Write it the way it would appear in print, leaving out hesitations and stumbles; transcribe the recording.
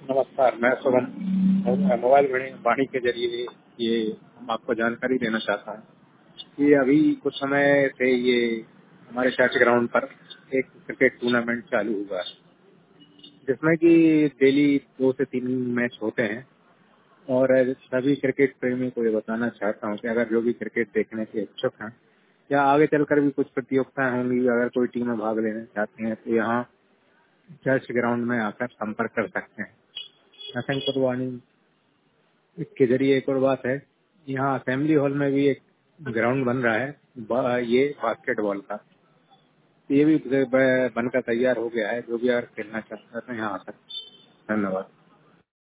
नमस्कार, मैं सुमन मोबाइल वाणी के जरिए ये आपको जानकारी देना चाहता हूँ कि अभी कुछ समय से ये हमारे चर्च ग्राउंड पर एक क्रिकेट टूर्नामेंट चालू हुआ है, जिसमें कि डेली 2 से 3 मैच होते हैं। और सभी क्रिकेट प्रेमी को ये बताना चाहता हूँ कि अगर जो भी क्रिकेट देखने के इच्छुक हैं या आगे चलकर भी कुछ प्रतियोगिताएं होंगी, अगर कोई टीमें भाग लेना चाहती हैं तो यहाँ चर्च ग्राउंड में आकर संपर्क कर सकते हैं। नरसिंहपुर वाणी इसके जरिए एक और बात है, यहाँ असेंबली हॉल में भी एक ग्राउंड बन रहा है ये बास्केटबॉल का। ये भी बनकर तैयार हो गया है। जो भी अगर खेलना चाहता है तो यहाँ आ सकते हैं। धन्यवाद।